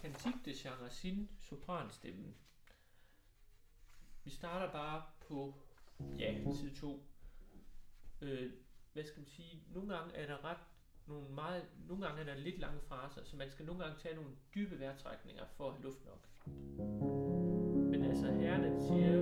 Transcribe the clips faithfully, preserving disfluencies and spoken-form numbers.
Cantique de Jean Racine, sopranstemmen. Vi starter bare på, ja, side to. Øh, hvad skal man sige, nogle gange er der ret, nogle meget, nogle gange er der lidt lange fraser, så man skal nogle gange tage nogle dybe vejrtrækninger for at have luft nok. Men altså her, den siger,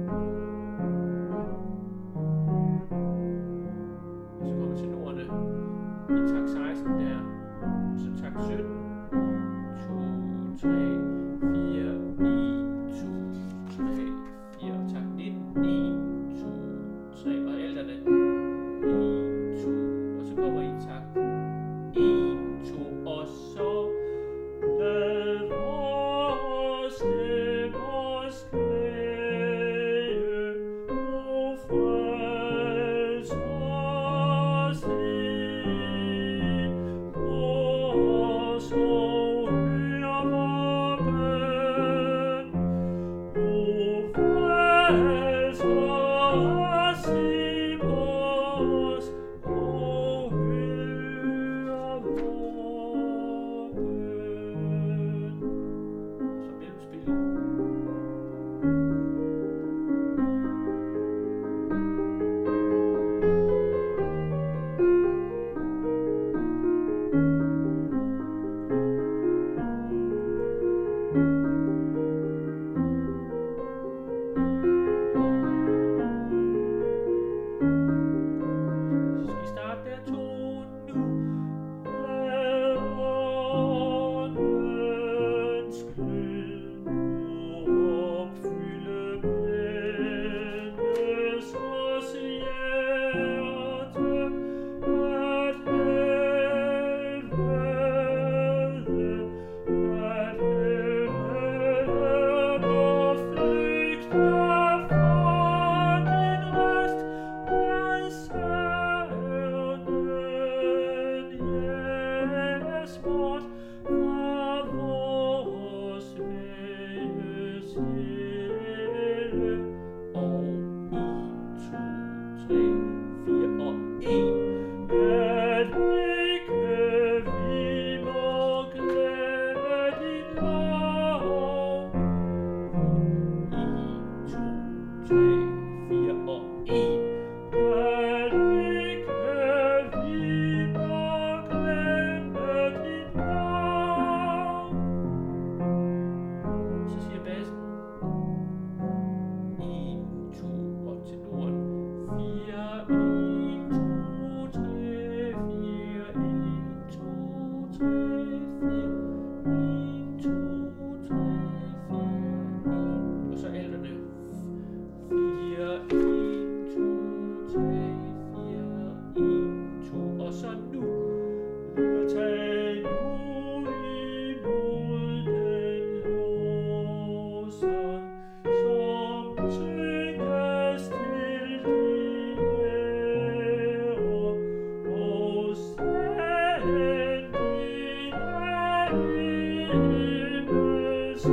og så kommer tenorerne i takt seksten der, så takt sytten, to, tre, fire, en, to, tre, fire, og takt nitten, en, to, tre, og alterne, en, to, og så kommer I takt en, to, og så lad vores stemmer skæge, o frels os hen, og så hør vor bøn, o frels os hen os, og hør vor bøn. Så mellemspillet. Så skal I starte der to nu. Lad åndens glød nu opfylde menneskers hjerte, at helvede, at helvede må flygte fra din rest, ansøgnen jæges bort fra vores vage sjæle. Og en, to, tre, fire og en. At ikke vi må glemme din lov. En, to, tre, fire og en. At ikke vi må glemme din lov. Så siger bassen. En, to, og tenoren. Fire, en, to, tre, fire, en, to, tre, fire, en, to, tre, fire, en. Og så alterne. Fire, en, to, tre, fire, en, to, og så nu. Tag nu imod den lovsang, som synges til din ære, og send dine himmelske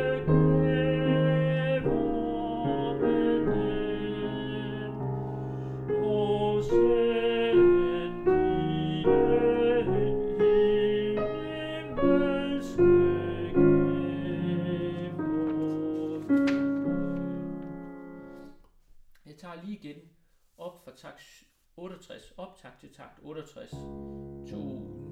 gaver med dem, og send dine himmelske gaver med dem. Jeg tager lige igen op fra takt otteogtres, optakt til takt otteogtres. to,